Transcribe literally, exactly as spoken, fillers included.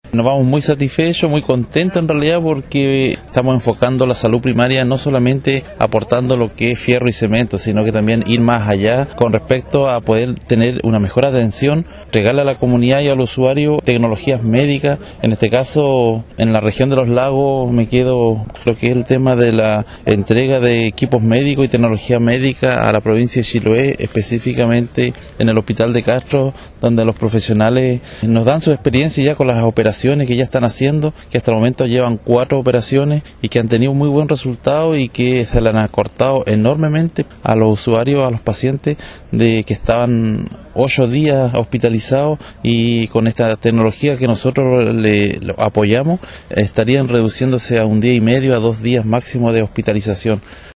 Nos vamos muy satisfechos, muy contentos en realidad, porque estamos enfocando la salud primaria no solamente aportando lo que es fierro y cemento, sino que también ir más allá con respecto a poder tener una mejor atención, regalarle a la comunidad y al usuario tecnologías médicas. En este caso, en la región de los lagos me quedo lo que es el tema de la entrega de equipos médicos y tecnología médica a la provincia de Chiloé, específicamente en el Hospital de Castro, donde los profesionales nos dan su experiencia ya con las operaciones que ya están haciendo, que hasta el momento llevan cuatro operaciones y que han tenido muy buen resultado y que se le han acortado enormemente a los usuarios, a los pacientes, de que estaban ocho días hospitalizados, y con esta tecnología que nosotros le, le apoyamos estarían reduciéndose a un día y medio, a dos días máximo de hospitalización.